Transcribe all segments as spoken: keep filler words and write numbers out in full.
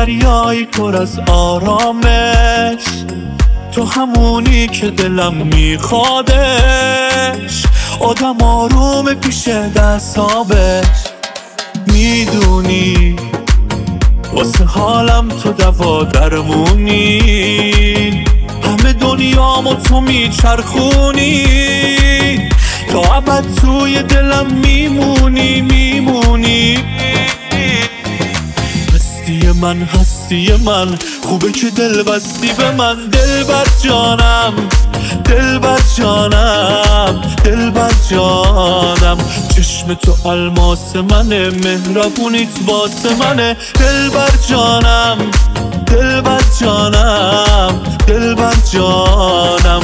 دریایی پر از آرامش، تو همونی که دلم میخوادش، آدم آروم پیش دستابش. میدونی واسه حالم تو دوا درمونی، همه دنیامو تو میچرخونی، تا ابد توی دلم میمونی میمونی. هستی من هستی من، خوبه که دل بستی به من. دل بر جانم دل بر جانم دل بر جانم، چشم تو الماس منه، مهربونیت واسه منه. دل بر جانم دل بر جانم دل بر جانم.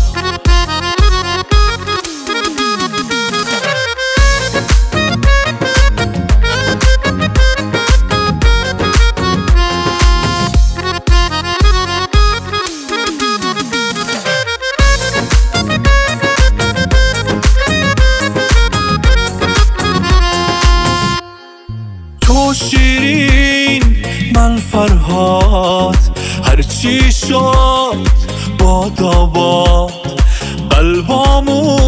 تو شیرین من فرهاد، هرچی شد باد آباد. قلبامو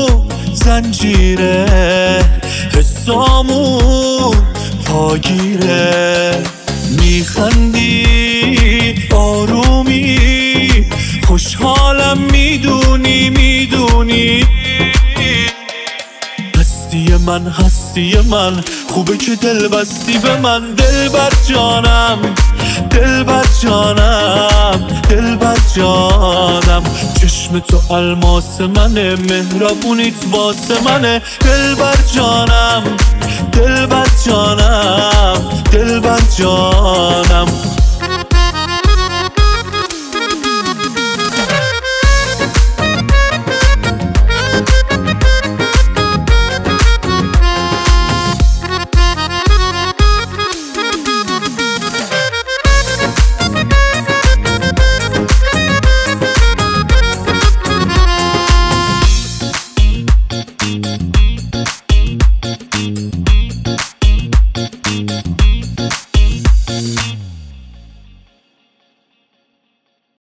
زنجیره، حسامون پاگیره. میخندی آرومی، خوشحالم میدونی میدونی. هستی من هستی من، خوبه که دل بستی به من. دل بر جانم دل بر جانم دل بر جانم، چشم تو الماس منه، مهربونیت واسه منه. دل بر جانم دل بر جانم دل بر جانم.